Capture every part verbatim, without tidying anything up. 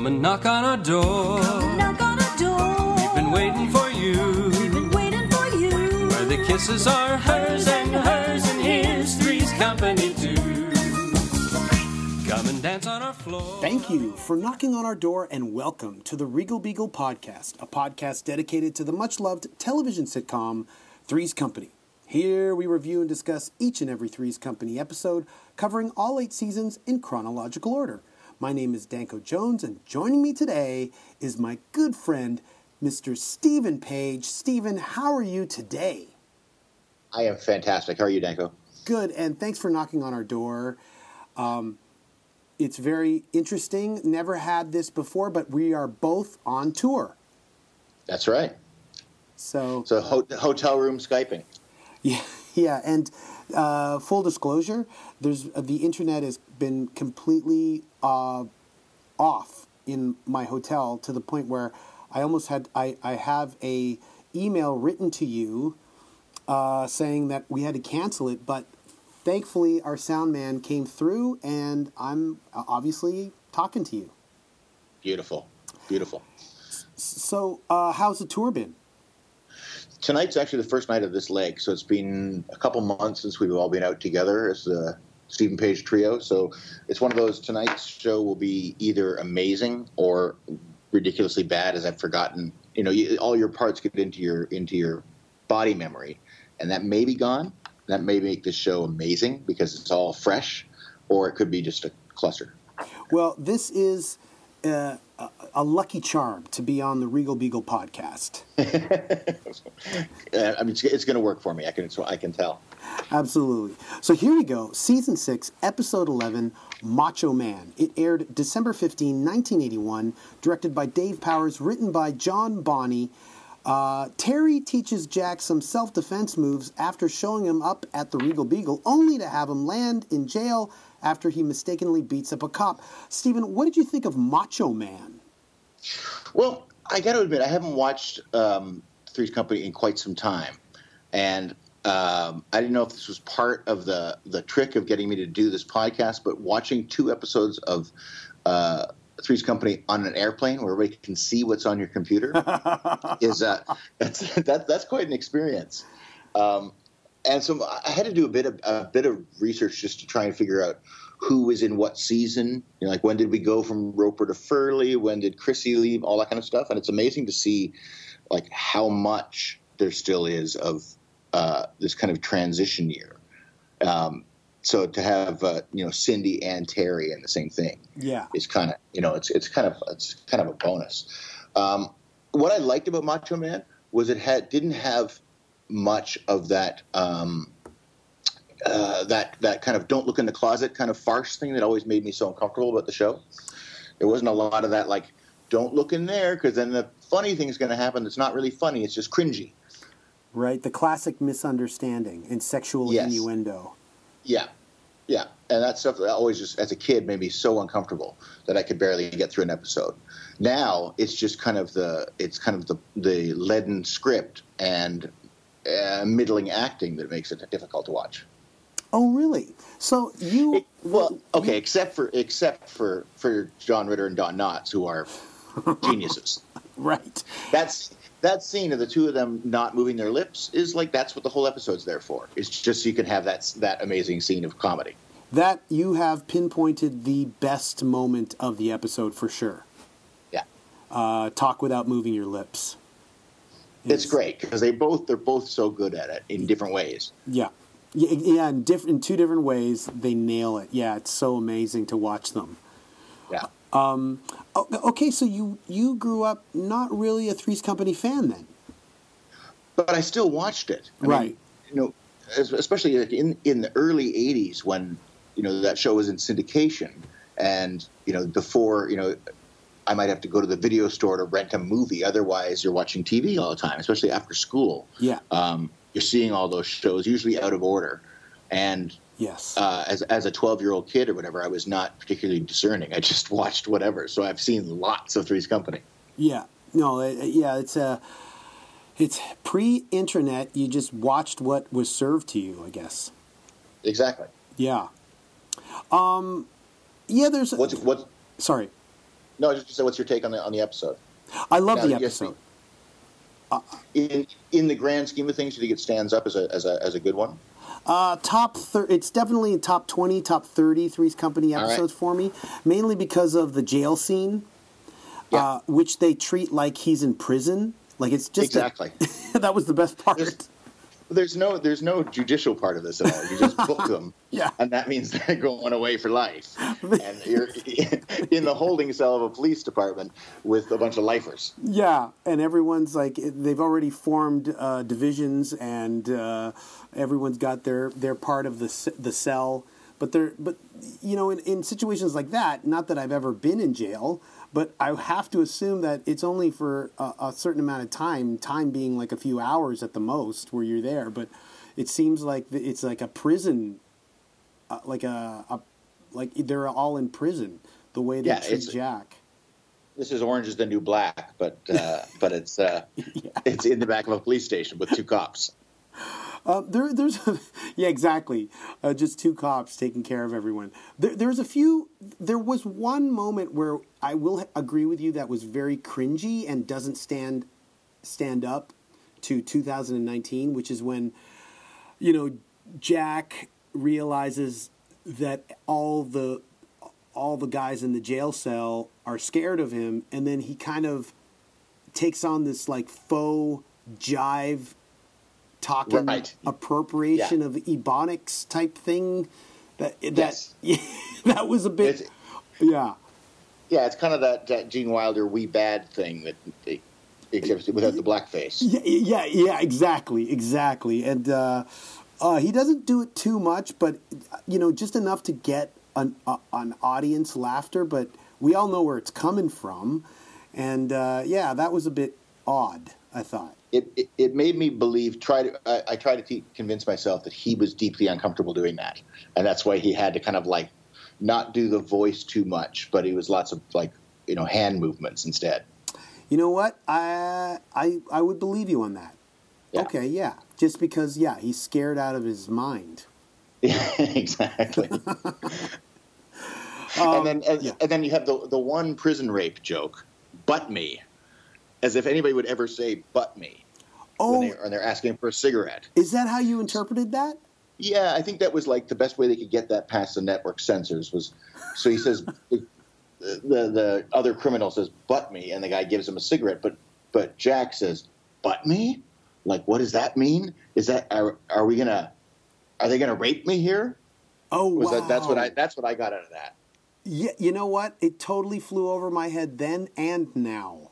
and knock on our door. Come and knock on our door. We've been waiting for you. We've been waiting for you. Where the kisses are hers and hers, and here's Three's Company too. Come and dance on our floor. Thank you for knocking on our door, and welcome to the Regal Beagle Podcast, a podcast dedicated to the much-loved television sitcom Three's Company. Here we review and discuss each and every Three's Company episode, covering all eight seasons in chronological order. My name is Danko Jones, and joining me today is my good friend, Mister Stephen Page. Stephen, how are you today? I am fantastic. How are you, Danko? Good, and thanks for knocking on our door. Um, it's very interesting. Never had this before, but we are both on tour. That's right. So, so ho- hotel room Skyping. Yeah, yeah, and uh, full disclosure, there's uh, the internet has been completely uh, off in my hotel to the point where I almost had I, I have a email written to you uh, saying that we had to cancel it, but thankfully our sound man came through, and I'm obviously talking to you. Beautiful, beautiful. So, uh, how's the tour been? Tonight's actually the first night of this leg, so it's been a couple months since we've all been out together as the Stephen Page trio. So it's one of those, tonight's show will be either amazing or ridiculously bad, as I've forgotten. You know, you, all your parts get into your into your body memory, and that may be gone. That may make this show amazing because it's all fresh, or it could be just a cluster. Well, this is uh, a, a lucky charm to be on the Regal Beagle podcast. I mean, it's, it's going to work for me. I can I can tell. Absolutely. So here we go. Season six, episode eleven, Macho Man. It aired December fifteenth, nineteen eighty-one, directed by Dave Powers, written by John Bonney. Uh, Terry teaches Jack some self-defense moves after showing him up at the Regal Beagle, only to have him land in jail after he mistakenly beats up a cop. Stephen, what did you think of Macho Man? Well, I got to admit, I haven't watched um, Three's Company in quite some time, and um, I didn't know if this was part of the the trick of getting me to do this podcast. But watching two episodes of uh, Three's Company on an airplane, where everybody can see what's on your computer, is uh, that's that, that's quite an experience. Um, and so I had to do a bit of a bit of research just to try and figure out who was in what season. You know, like when did we go from Roper to Furley? When did Chrissy leave? All that kind of stuff. And it's amazing to see like how much there still is of uh, this kind of transition year. Um, so to have uh, you know Cindy and Terry in the same thing, yeah, is kind of you know it's it's kind of it's kind of a bonus. Um, what I liked about Macho Man was it had didn't have much of that. Um, Uh, that that kind of don't look in the closet kind of farce thing that always made me so uncomfortable about the show. There wasn't a lot of that, like, don't look in there because then the funny thing is going to happen that's not really funny. It's just cringy. Right, the classic misunderstanding and sexual yes. innuendo. Yeah, yeah. And that stuff that always just, as a kid, made me so uncomfortable that I could barely get through an episode. Now it's just kind of the, it's kind of the, the leaden script and uh, middling acting that makes it difficult to watch. Oh, really? So you It, well, okay, you, except for except for, for John Ritter and Don Knotts, who are geniuses. Right. That's that scene of the two of them not moving their lips is like that's what the whole episode's there for. It's just so you can have that that amazing scene of comedy. That you have pinpointed the best moment of the episode for sure. Yeah. Uh, talk without moving your lips. It's, it's great because they both they're both so good at it in different ways. Yeah. Yeah, yeah in, diff- in two different ways, they nail it. Yeah, it's so amazing to watch them. Yeah. Um, okay, so you, you grew up not really a Three's Company fan then? But I still watched it. I right. mean, you know, especially in in the early eighties when, you know, that show was in syndication and, you know, before, you know, I might have to go to the video store to rent a movie. Otherwise, you're watching T V all the time, especially after school. Yeah. Um, you're seeing all those shows, usually out of order. And yes, uh, as as a twelve-year-old kid or whatever, I was not particularly discerning. I just watched whatever. So I've seen lots of Three's Company. Yeah. No, it, yeah, it's a, it's pre-internet. You just watched what was served to you, I guess. Exactly. Yeah. Um, yeah, there's... What's, what's, sorry. No, just to say, what's your take on the on the episode? I love Now, the yes, episode. In in the grand scheme of things, do you think it stands up as a as a as a good one? Uh, top thir- it's definitely in top twenty, top thirty Three's Company All right. episodes for me, mainly because of the jail scene, Yeah. uh, which they treat like he's in prison. Like it's just a- Exactly. that was the best part. There's, there's no there's no judicial part of this at all. You just book them, Yeah. and that means they're going away for life, and you're in the holding cell of a police department with a bunch of lifers. Yeah, and everyone's like they've already formed uh, divisions, and uh, everyone's got their, their part of the c- the cell. But they're but you know in, in situations like that, not that I've ever been in jail, but I have to assume that it's only for a, a certain amount of time. Time being like a few hours at the most, where you're there. But it seems like the- it's like a prison, uh, like a, a like they're all in prison. The way they Yeah, treat it's- Jack. This is Orange is the New Black, but uh, but it's uh, it's in the back of a police station with two cops. Uh, there, there's, yeah, exactly. Uh, just two cops taking care of everyone. There, there's a few. There was one moment where I will agree with you that was very cringy and doesn't stand stand up to two thousand nineteen, which is when, you know, Jack realizes that all the all the guys in the jail cell are scared of him, and then he kind of takes on this like faux jive talking Right. appropriation Yeah. of ebonics type thing. That that Yes. that was a bit It's, yeah. yeah, it's kind of that, that Gene Wilder "we bad" thing that it, except without the blackface. Yeah, yeah, yeah, exactly, exactly. And uh, uh, he doesn't do it too much, but you know, just enough to get an uh, an audience laughter. But we all know where it's coming from, and uh, yeah, that was a bit odd, I thought. It, it it made me believe. Try to I, I try to te- convince myself that he was deeply uncomfortable doing that, and that's why he had to kind of like not do the voice too much, but he was lots of like you know hand movements instead. You know what? I I I would believe you on that. Yeah. Okay, yeah, just because yeah, he's scared out of his mind. Yeah, exactly. Um, and then and, yeah. and then you have the the one prison rape joke, "Butt me," as if anybody would ever say "butt me" Oh, when they when they're asking for a cigarette. is that how you interpreted that? Yeah, I think that was like the best way they could get that past the network censors was. So he says, the, the the other criminal says, "Butt me," and the guy gives him a cigarette. But but Jack says, "Butt me?" Like, what does that mean? Is that are, are we gonna are they gonna rape me here? Oh, Was wow. that, that's what I that's what I got out of that. Yeah, you know what? It totally flew over my head then and now.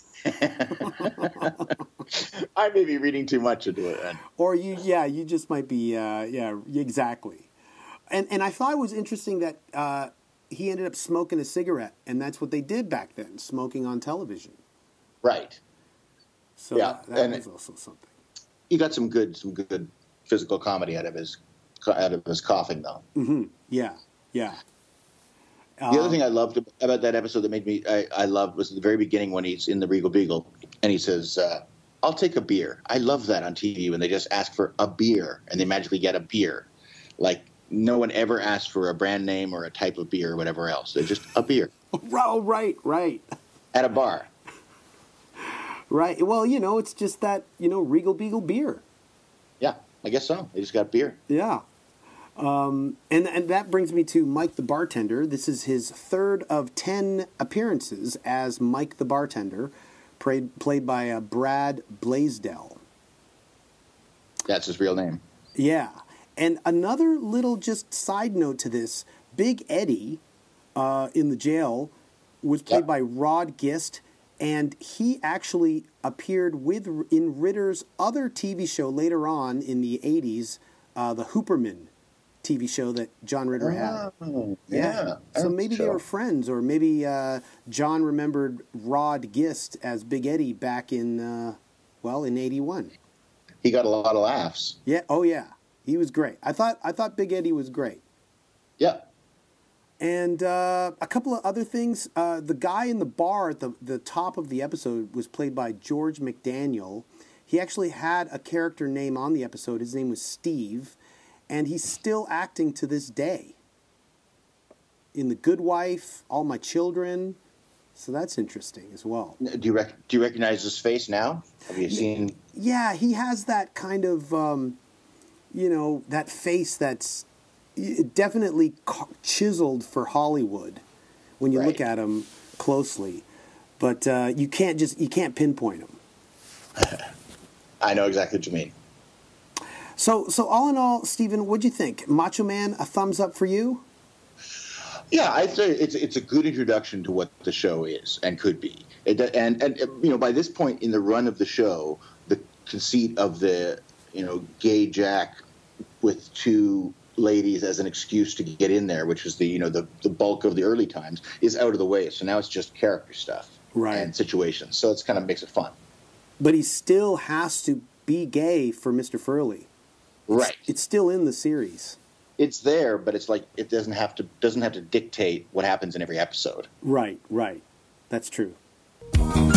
I may be reading too much into it then. Or you, yeah, you just might be, uh, yeah, exactly. And and I thought it was interesting that uh, he ended up smoking a cigarette, and that's what they did back then, smoking on television. Right. So Yeah, that, that and was it- also something. He got some good some good physical comedy out of his out of his coughing though. Hmm. Yeah, yeah. The other Um, thing I loved about that episode that made me I, I loved was at the very beginning when he's in the Regal Beagle and he says, uh, "I'll take a beer." I love that on T V when they just ask for a beer and they magically get a beer. Like no one ever asks for a brand name or a type of beer or whatever else. They're just a beer Oh, right, right. at a bar. Right. Well, you know, it's just that, you know, Regal Beagle beer. Yeah, I guess so. They just got beer. Yeah. Um, and, and that brings me to Mike the Bartender. This is his third of ten appearances as Mike the Bartender, played, played by uh, Brad Blaisdell. That's his real name. Yeah. And another little just side note to this, Big Eddie uh, in the jail was played Yep. by Rod Gist, and he actually appeared with in Ritter's other T V show later on in the eighties, uh, the Hooperman T V show that John Ritter had. Oh, yeah. So maybe they were friends, or maybe uh, John remembered Rod Gist as Big Eddie back in, uh, well, in eighty-one. He got a lot of laughs. Yeah. Oh, yeah. He was great. I thought I thought Big Eddie was great. Yeah. And uh, a couple of other things. Uh, the guy in the bar at the, the top of the episode was played by George McDaniel. He actually had a character name on the episode. His name was Steve. And he's still acting to this day. In The Good Wife, All My Children. So that's interesting as well. Do you rec- do you recognize his face now? Have you seen? Yeah, he has that kind of, um, you know, that face that's definitely chiseled for Hollywood when you Right. look at him closely. But uh, you can't just you can't pinpoint him. I know exactly what you mean. So so all in all, Stephen, what'd you think? Macho Man, a thumbs up for you? Yeah, I'd say it's it's a good introduction to what the show is and could be. It, and and you know, by this point in the run of the show, the conceit of the you know gay Jack with two ladies as an excuse to get in there, which was the you know the the bulk of the early times, is out of the way. So now it's just character stuff Right. and situations. So it's kind of makes it fun. But he still has to be gay for Mister Furley. Right. It's still in the series. It's there, but it's like it doesn't have to doesn't have to dictate what happens in every episode. Right, right. That's true.